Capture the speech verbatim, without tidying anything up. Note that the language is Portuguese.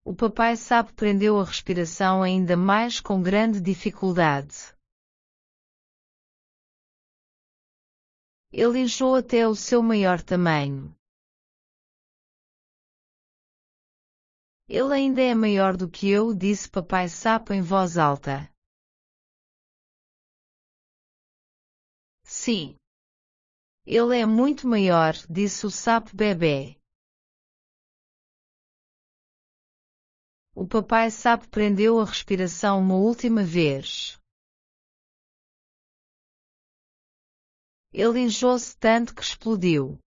O papai sapo prendeu a respiração ainda mais com grande dificuldade. Ele inchou até o seu maior tamanho. Ele ainda é maior do que eu, disse papai sapo em voz alta. Sim. Ele é muito maior, disse o sapo bebê. O papai sapo prendeu a respiração uma última vez. Ele inchou-se tanto que explodiu.